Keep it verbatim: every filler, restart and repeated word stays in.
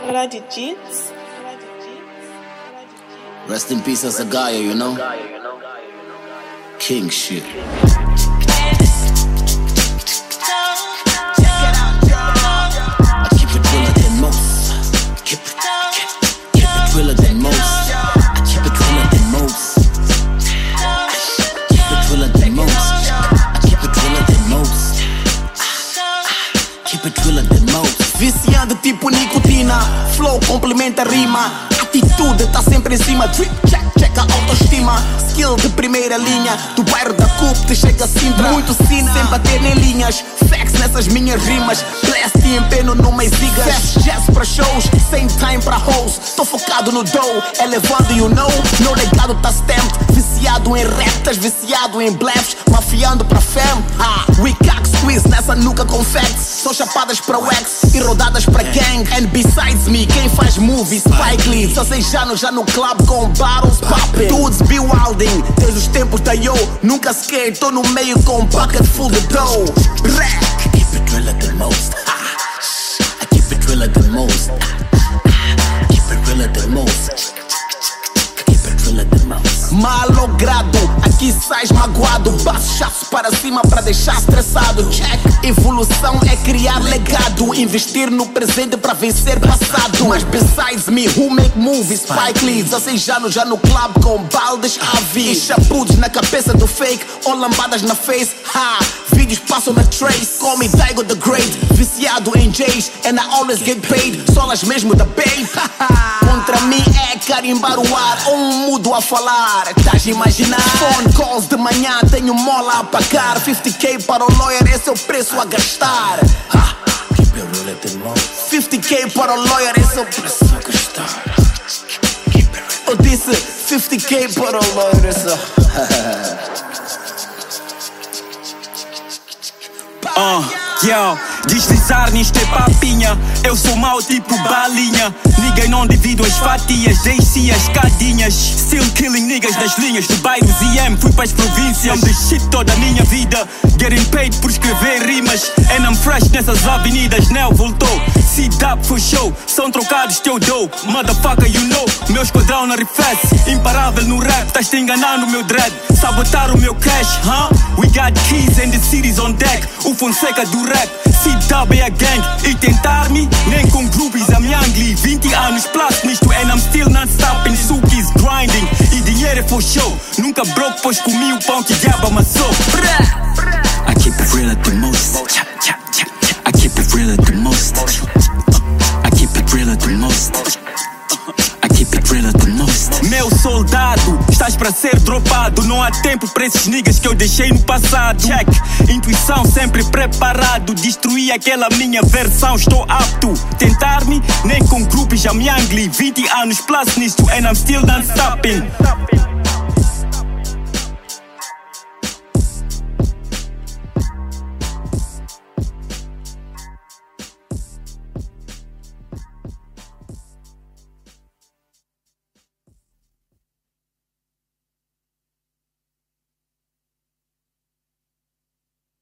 Rest in peace, Asagaya, you know? King shit. I keep it realer than most. Keep it, keep, keep it realer than most. I keep it realer than most. Keep it realer than most. I keep it realer than most. Keep it realer than most. Viciando tipo nicotina, flow complementa a rima. Atitude tá sempre em cima, drip, check, check a autoestima. Skill de primeira linha, do bairro da C U P te chega a Sintra. Muito sina, sem bater nem linhas. Facts nessas minhas rimas, blast e empenho numa zigas. Fast jazz pra shows, sem time pra hoes. Tô focado no dough, elevando you know. Meu legado tá stamped, viciado em rap, tás viciado em bleps. Mafiando pra fam, ah, we cock squeeze nessa nuca com facts. São chapadas pra wax e rodadas pra gang. And besides me, quem faz movies, Spike Lee. dezesseis anos já no club com bottles poppin'. Dudes be wilding, desde os tempos da yo. Nunca scared, tô no meio com um bucket full de dough. Rack. I keep it realer than most. I keep it realer than most. I keep it realer than most. I keep it realer than most. Malogrado, aqui sais magoado. Baço chato para cima para deixar estressado. Check. Evolução é criar legado. Investir no presente para vencer passado. Mas besides me, who make movies? Spike Lee, dezesseis anos já no club com baldes A V. E chapudos na cabeça do fake, ou lambadas na face. Ha! Vídeos passam na trace. Call me Daigo the Great. Viciado em J's, and I always get paid. Solas mesmo da Bay. Contra mim é carimbar o ar, ou um mudo a falar. Tás a imaginar? Phone calls de manhã, tenho mola a pagar. cinquenta k para o lawyer, esse é o preço a gastar. Ha. Keep it realer than most. cinquenta k para o lawyer, esse é o preço a gastar. Eu disse cinquenta k para o lawyer, esse é Uh, yo, deslizar nisto é papinha. Eu sou mau tipo balinha. Ninguém não divido as fatias, deixe as cadinhas. Still killing niggas das linhas do bairro Z M. Fui para as províncias, I'm the shit toda a minha vida. Getting paid por escrever rimas. And I'm fresh nessas avenidas. Neo voltou, sit up for show. São trocados que eu dou, motherfucker you know. Meu esquadrão não arrefece, imparável no rap. Estás te enganando meu dread, sabotar o meu cash, huh? We got keys and the cities on deck. O Fonseca do rap, C-Dub é a gang. E tentar-me, nem com groupies, I'm youngly. vinte anos plus nisto and I'm still not stopping. Suki's grinding, e dinheiro é for show. Nunca broke, pois comi o pão que diabo amassou. I keep it realer than most. I keep it realer than most. I keep it realer than most. I keep it realer than most. Meu soldado, estás para ser dropado. Não há tempo para esses niggas que eu deixei no passado. Check, intuição sempre preparado. Destruí aquela minha versão, estou apto. Tentar-me, nem com grupos, I'm youngly. vinte anos plus nisto and I'm still not stopping.